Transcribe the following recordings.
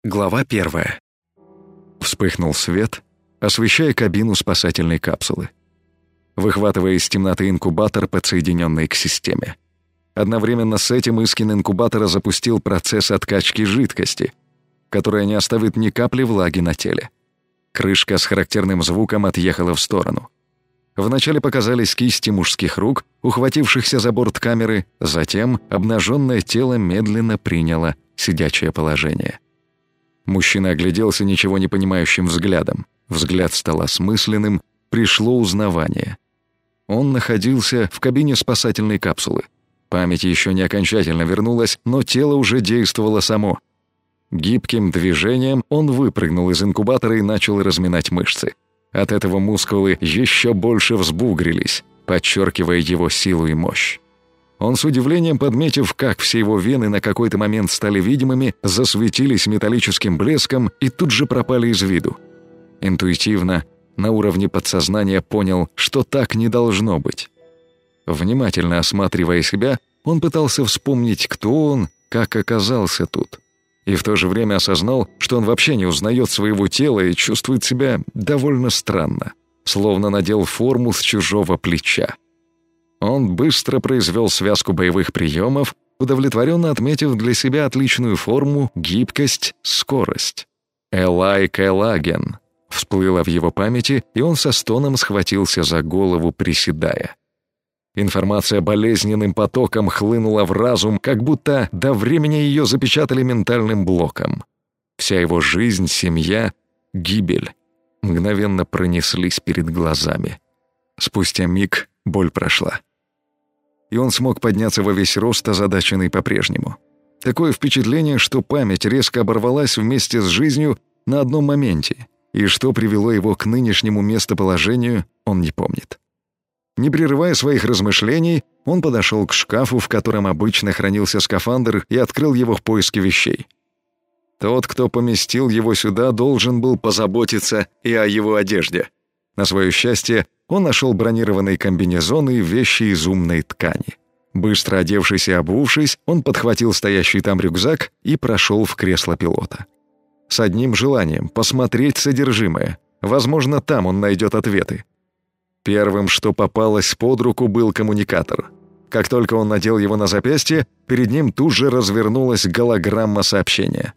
Глава 1. Вспыхнул свет, освещая кабину спасательной капсулы, выхватывая из темноты инкубатор, подсоединенный к системе. Одновременно с этим Искин инкубатора запустил процесс откачки жидкости, которая не оставит ни капли влаги на теле. Крышка с характерным звуком отъехала в сторону. Вначале показались кисти мужских рук, ухватившихся за борт камеры, затем обнаженное тело медленно приняло сидячее положение. Мужчина огляделся ничего не понимающим взглядом. Взгляд стал осмысленным, пришло узнавание. Он находился в кабине спасательной капсулы. Память еще не окончательно вернулась, но тело уже действовало само. Гибким движением он выпрыгнул из инкубатора и начал разминать мышцы. От этого мускулы еще больше взбугрились, подчеркивая его силу и мощь. Он с удивлением, подметив, как все его вены на какой-то момент стали видимыми, засветились металлическим блеском и тут же пропали из виду. Интуитивно, на уровне подсознания понял, что так не должно быть. Внимательно осматривая себя, он пытался вспомнить, кто он, как оказался тут. И в то же время осознал, что он вообще не узнает своего тела и чувствует себя довольно странно, словно надел форму с чужого плеча. Он быстро произвел связку боевых приемов, удовлетворенно отметив для себя отличную форму, гибкость, скорость. «Элай Кэлаген» всплыло в его памяти, и он со стоном схватился за голову, приседая. Информация болезненным потоком хлынула в разум, как будто до времени ее запечатали ментальным блоком. Вся его жизнь, семья, гибель мгновенно пронеслись перед глазами. Спустя миг боль прошла. И он смог подняться во весь рост, озадаченный по-прежнему. Такое впечатление, что память резко оборвалась вместе с жизнью на одном моменте, и что привело его к нынешнему местоположению, он не помнит. Не прерывая своих размышлений, он подошел к шкафу, в котором обычно хранился скафандр, и открыл его в поиске вещей. Тот, кто поместил его сюда, должен был позаботиться и о его одежде. На свое счастье, он нашел бронированный комбинезон и вещи из умной ткани. Быстро одевшись и обувшись, он подхватил стоящий там рюкзак и прошел в кресло пилота. С одним желанием — посмотреть содержимое. Возможно, там он найдет ответы. Первым, что попалось под руку, был коммуникатор. Как только он надел его на запястье, перед ним тут же развернулась голограмма сообщения.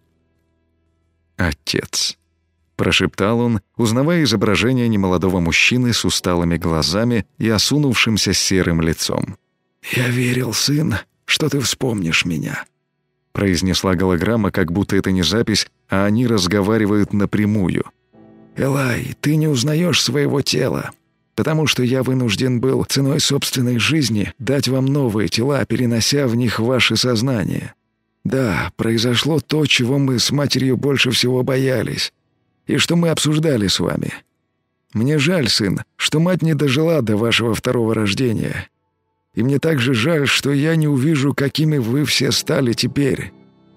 «Отец», — прошептал он, узнавая изображение немолодого мужчины с усталыми глазами и осунувшимся серым лицом. «Я верил, сын, что ты вспомнишь меня», — произнесла голограмма, как будто это не запись, а они разговаривают напрямую. «Элай, ты не узнаешь своего тела, потому что я вынужден был ценой собственной жизни дать вам новые тела, перенося в них ваше сознание. Да, произошло то, чего мы с матерью больше всего боялись, и что мы обсуждали с вами. Мне жаль, сын, что мать не дожила до вашего второго рождения. И мне также жаль, что я не увижу, какими вы все стали теперь».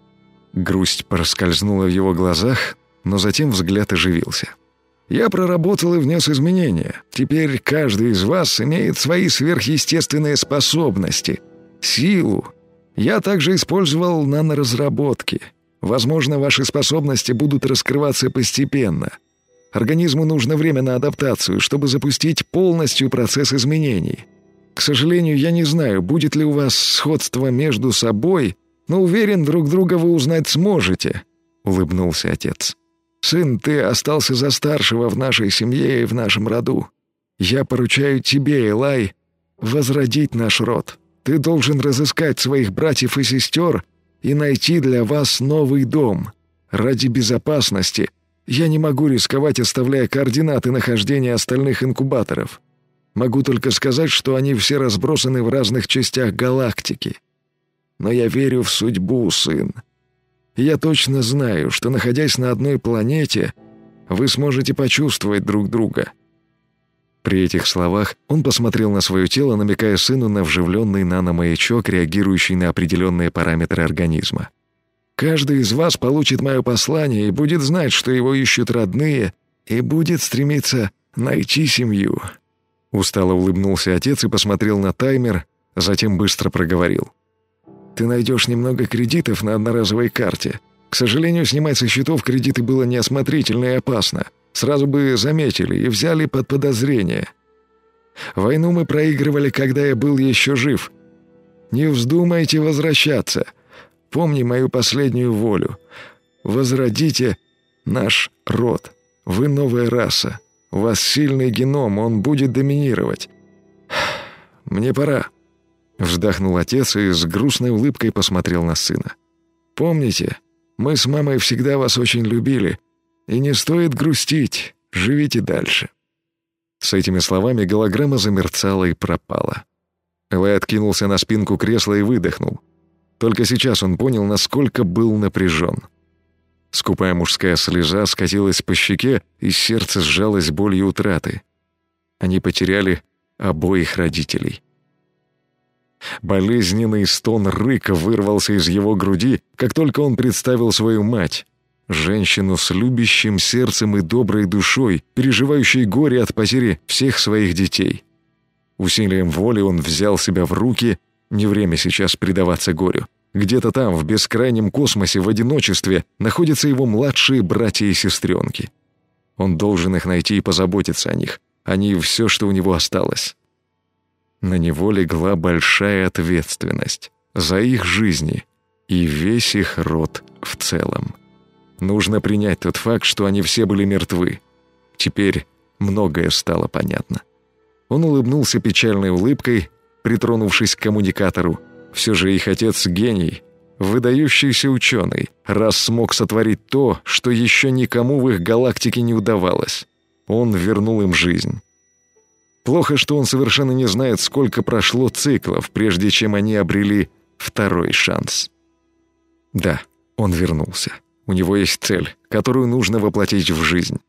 Грусть проскользнула в его глазах, но затем взгляд оживился. «Я проработал и внес изменения. Теперь каждый из вас имеет свои сверхъестественные способности, силу. Я также использовал наноразработки. Возможно, ваши способности будут раскрываться постепенно. Организму нужно время на адаптацию, чтобы запустить полностью процесс изменений. К сожалению, я не знаю, будет ли у вас сходство между собой, но уверен, друг друга вы узнать сможете», — улыбнулся отец. «Сын, ты остался за старшего в нашей семье и в нашем роду. Я поручаю тебе, Элай, возродить наш род. Ты должен разыскать своих братьев и сестер и найти для вас новый дом. Ради безопасности я не могу рисковать, оставляя координаты нахождения остальных инкубаторов. Могу только сказать, что они все разбросаны в разных частях галактики. Но я верю в судьбу, сын. И я точно знаю, что, находясь на одной планете, вы сможете почувствовать друг друга». При этих словах он посмотрел на свое тело, намекая сыну на вживленный наномаячок, реагирующий на определенные параметры организма. «Каждый из вас получит мое послание и будет знать, что его ищут родные, и будет стремиться найти семью». Устало улыбнулся отец и посмотрел на таймер, затем быстро проговорил. «Ты найдешь немного кредитов на одноразовой карте. К сожалению, снимать со счетов кредиты было неосмотрительно и опасно. Сразу бы заметили и взяли под подозрение. Войну мы проигрывали, когда я был еще жив. Не вздумайте возвращаться. Помни мою последнюю волю. Возродите наш род. Вы новая раса. У вас сильный геном, он будет доминировать. Мне пора. Вздохнул отец и с грустной улыбкой посмотрел на сына. Помните, мы с мамой всегда вас очень любили, и не стоит грустить, живите дальше». С этими словами голограмма замерцала и пропала. Элай откинулся на спинку кресла и выдохнул. Только сейчас он понял, насколько был напряжен. Скупая мужская слеза скатилась по щеке, и сердце сжалось болью утраты. Они потеряли обоих родителей. Болезненный стон рыка вырвался из его груди, как только он представил свою мать, женщину с любящим сердцем и доброй душой, переживающей горе от потери всех своих детей. Усилием воли он взял себя в руки, не время сейчас предаваться горю. Где-то там, в бескрайнем космосе, в одиночестве, находятся его младшие братья и сестренки. Он должен их найти и позаботиться о них. Они — все, что у него осталось. На него легла большая ответственность за их жизни и весь их род в целом. Нужно принять тот факт, что они все были мертвы. Теперь многое стало понятно. Он улыбнулся печальной улыбкой, притронувшись к коммуникатору. Все же их отец — гений, выдающийся ученый, раз смог сотворить то, что еще никому в их галактике не удавалось. Он вернул им жизнь. Плохо, что он совершенно не знает, сколько прошло циклов, прежде чем они обрели второй шанс. Да, он вернулся. У него есть цель, которую нужно воплотить в жизнь.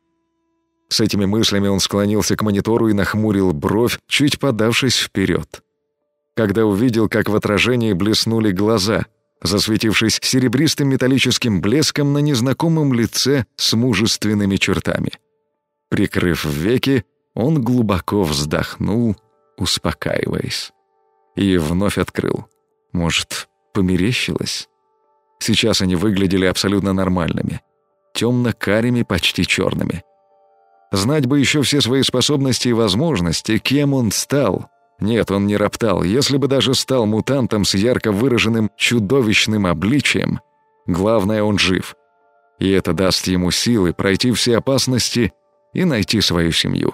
С этими мыслями он склонился к монитору и нахмурил бровь, чуть подавшись вперед. Когда увидел, как в отражении блеснули глаза, засветившись серебристым металлическим блеском на незнакомом лице с мужественными чертами. Прикрыв веки, он глубоко вздохнул, успокаиваясь. И вновь открыл. Может, померещилось? Сейчас они выглядели абсолютно нормальными. Темно-карими, почти черными. Знать бы еще все свои способности и возможности, кем он стал. Нет, он не роптал. Если бы даже стал мутантом с ярко выраженным чудовищным обличием, главное, он жив. И это даст ему силы пройти все опасности и найти свою семью.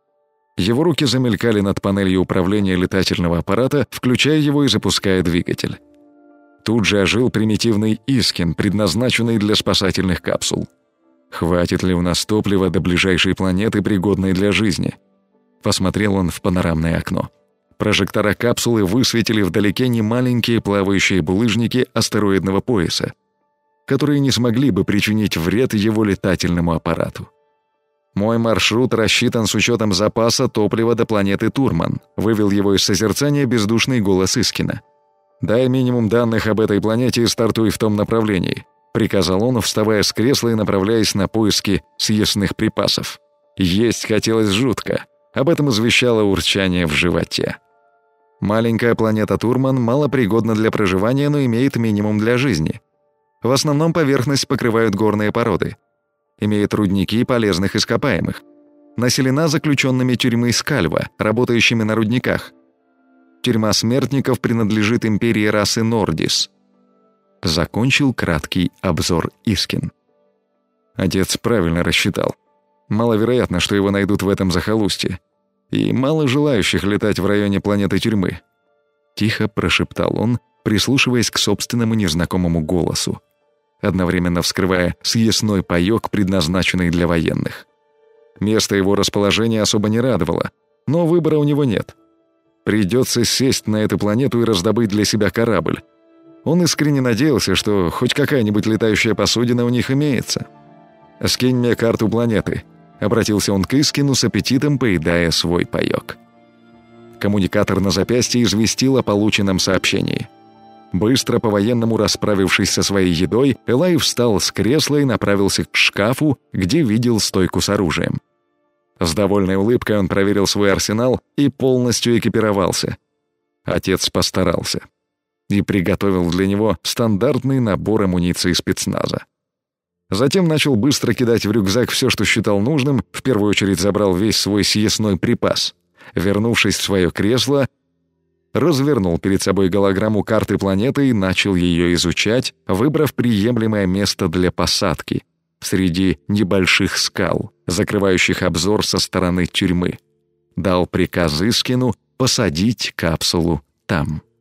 Его руки замелькали над панелью управления летательного аппарата, включая его и запуская двигатель. Тут же ожил примитивный Искин, предназначенный для спасательных капсул. Хватит ли у нас топлива до ближайшей планеты, пригодной для жизни? Посмотрел он в панорамное окно. Прожектора капсулы высветили вдалеке немаленькие плавающие булыжники астероидного пояса, которые не смогли бы причинить вред его летательному аппарату. «Мой маршрут рассчитан с учетом запаса топлива до планеты Турман», вывел его из созерцания бездушный голос Искина. «Дай минимум данных об этой планете и стартуй в том направлении», приказал он, вставая с кресла и направляясь на поиски съестных припасов. Есть хотелось жутко. Об этом извещало урчание в животе. Маленькая планета Турман малопригодна для проживания, но имеет минимум для жизни. В основном поверхность покрывают горные породы. Имеет рудники полезных ископаемых. Населена заключенными тюрьмы Скальва, работающими на рудниках. Тюрьма смертников принадлежит империи расы Нордис. Закончил краткий обзор Искин. Отец правильно рассчитал. Маловероятно, что его найдут в этом захолустье. И мало желающих летать в районе планеты тюрьмы. Тихо прошептал он, прислушиваясь к собственному незнакомому голосу, одновременно вскрывая съестной паёк, предназначенный для военных. Место его расположения особо не радовало, но выбора у него нет. Придется сесть на эту планету и раздобыть для себя корабль. Он искренне надеялся, что хоть какая-нибудь летающая посудина у них имеется. «Скинь мне карту планеты», — обратился он к Искину с аппетитом, поедая свой паёк. Коммуникатор на запястье известил о полученном сообщении. Быстро по-военному расправившись со своей едой, Элай встал с кресла и направился к шкафу, где видел стойку с оружием. С довольной улыбкой он проверил свой арсенал и полностью экипировался. Отец постарался и приготовил для него стандартный набор амуниции спецназа. Затем начал быстро кидать в рюкзак все, что считал нужным, в первую очередь забрал весь свой съестной припас. Вернувшись в свое кресло, развернул перед собой голограмму карты планеты и начал ее изучать, выбрав приемлемое место для посадки среди небольших скал, закрывающих обзор со стороны тюрьмы. Дал приказ Искину посадить капсулу там.